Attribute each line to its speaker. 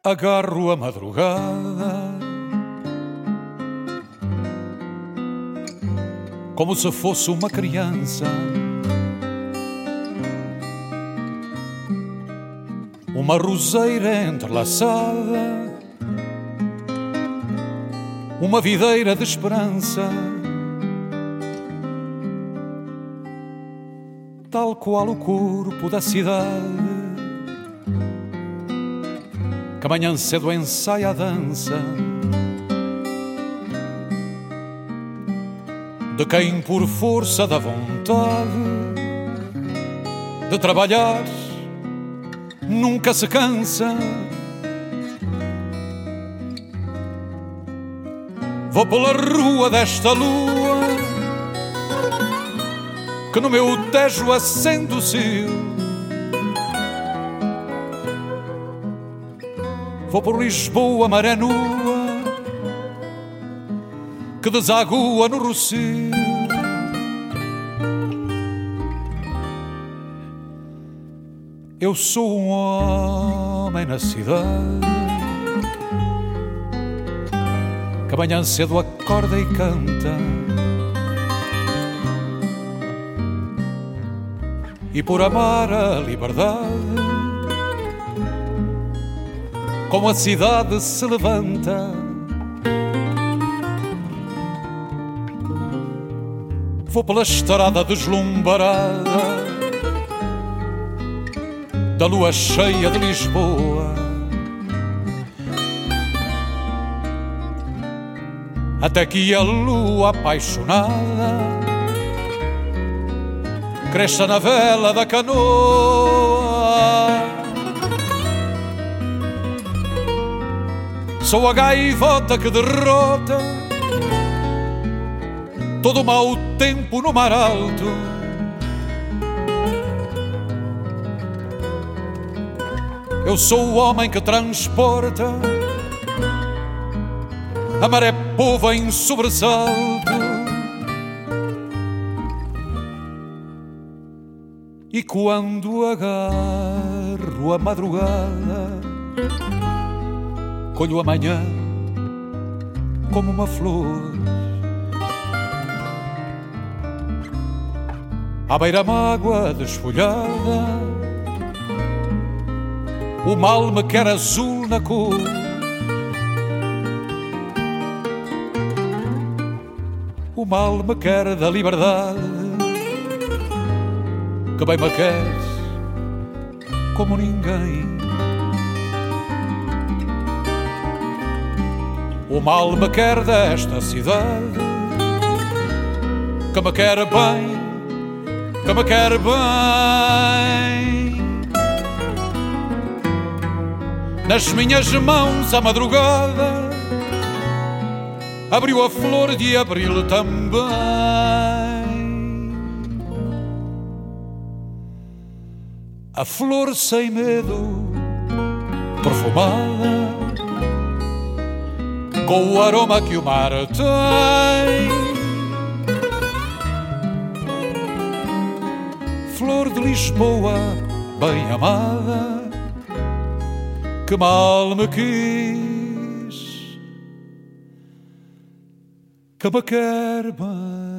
Speaker 1: agarro a madrugada como se fosse uma criança, uma roseira entrelaçada, uma videira de esperança, tal qual o corpo da cidade que amanhã cedo ensaia a dança de quem por força da vontade de trabalhar nunca se cansa. Vou pela rua desta lua que no meu tejo acende o cio. Vou por Lisboa, maré nua que desagua no Rocio. Eu sou um homem na cidade que amanhã cedo acorda e canta, e por amar a liberdade como a cidade se levanta. Vou pela estrada deslumbrada da lua cheia de Lisboa, até que a lua apaixonada cresça na vela da canoa. Sou a gaivota que derrota todo o mau tempo no mar alto. Eu sou o homem que transporta a maré pova em sobressalto. E quando agarro a madrugada, colho amanhã como uma flor. À beira-mágoa desfolhada, o mal me quer azul na cor. O mal me quer da liberdade, que bem me quer como ninguém. O mal me quer desta cidade, que me quer bem, que me quer bem. Nas minhas mãos a madrugada abriu a flor de abril também. A flor sem medo, perfumada, com o aroma que o mar tem. Flor de Lisboa, bem amada, que mal me quis, que me quer bem.